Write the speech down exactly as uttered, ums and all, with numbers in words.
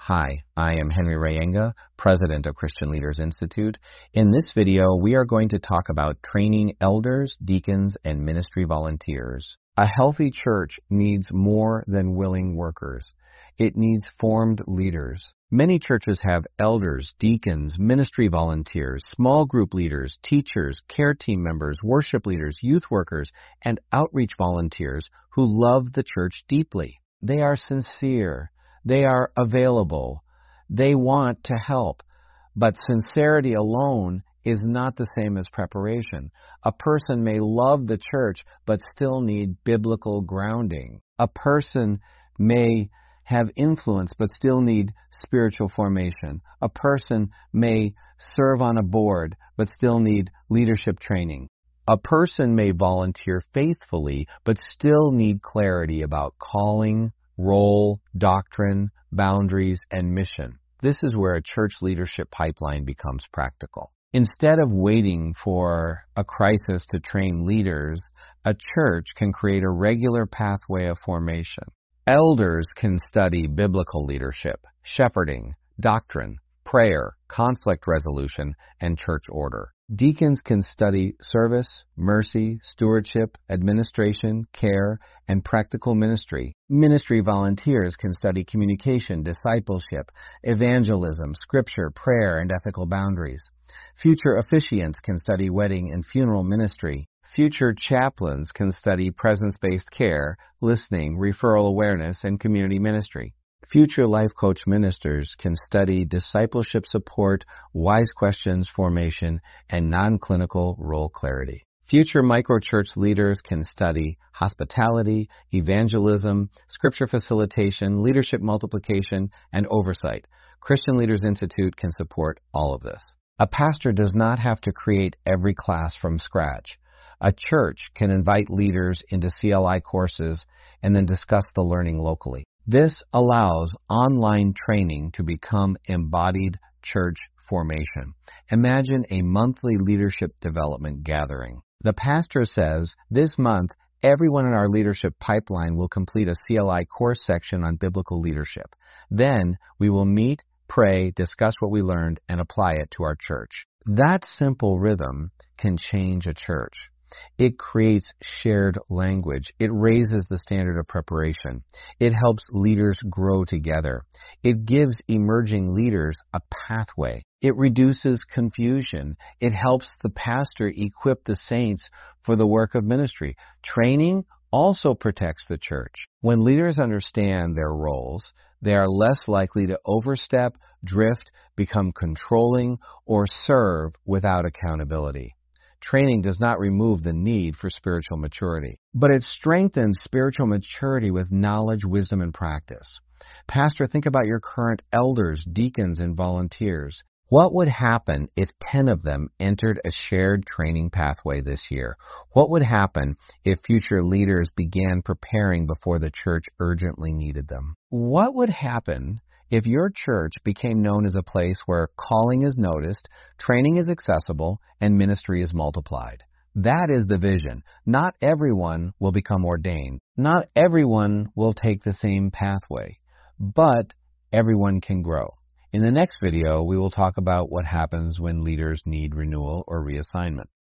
Hi, I am Henry Rayenga, President of Christian Leaders Institute. In this video, we are going to talk about training elders, deacons, and ministry volunteers. A healthy church needs more than willing workers. It needs formed leaders. Many churches have elders, deacons, ministry volunteers, small group leaders, teachers, care team members, worship leaders, youth workers, and outreach volunteers who love the church deeply. They are sincere. They are available. They want to help. But sincerity alone is not the same as preparation. A person may love the church but still need biblical grounding. A person may have influence but still need spiritual formation. A person may serve on a board but still need leadership training. A person may volunteer faithfully but still need clarity about calling, role, doctrine, boundaries, and mission. This is where a church leadership pipeline becomes practical. Instead of waiting for a crisis to train leaders, a church can create a regular pathway of formation. Elders can study biblical leadership, shepherding, doctrine, prayer, conflict resolution, and church order. Deacons can study service, mercy, stewardship, administration, care, and practical ministry. Ministry volunteers can study communication, discipleship, evangelism, scripture, prayer, and ethical boundaries. Future officiants can study wedding and funeral ministry. Future chaplains can study presence-based care, listening, referral awareness, and community ministry. Future life coach ministers can study discipleship support, wise questions formation, and non-clinical role clarity. Future microchurch leaders can study hospitality, evangelism, scripture facilitation, leadership multiplication, and oversight. Christian Leaders Institute can support all of this. A pastor does not have to create every class from scratch. A church can invite leaders into C L I courses and then discuss the learning locally. This allows online training to become embodied church formation. Imagine a monthly leadership development gathering. The pastor says, this month, everyone in our leadership pipeline will complete a C L I course section on biblical leadership. Then we will meet, pray, discuss what we learned, and apply it to our church. That simple rhythm can change a church. It creates shared language. It raises the standard of preparation. It helps leaders grow together. It gives emerging leaders a pathway. It reduces confusion. It helps the pastor equip the saints for the work of ministry. Training also protects the church. When leaders understand their roles, they are less likely to overstep, drift, become controlling, or serve without accountability. Training does not remove the need for spiritual maturity, but it strengthens spiritual maturity with knowledge, wisdom, and practice. Pastor, think about your current elders, deacons, and volunteers. What would happen if ten of them entered a shared training pathway this year? What would happen if future leaders began preparing before the church urgently needed them? What would happen if your church became known as a place where calling is noticed, training is accessible, and ministry is multiplied? That is the vision. Not everyone will become ordained. Not everyone will take the same pathway, but everyone can grow. In the next video, we will talk about what happens when leaders need renewal or reassignment.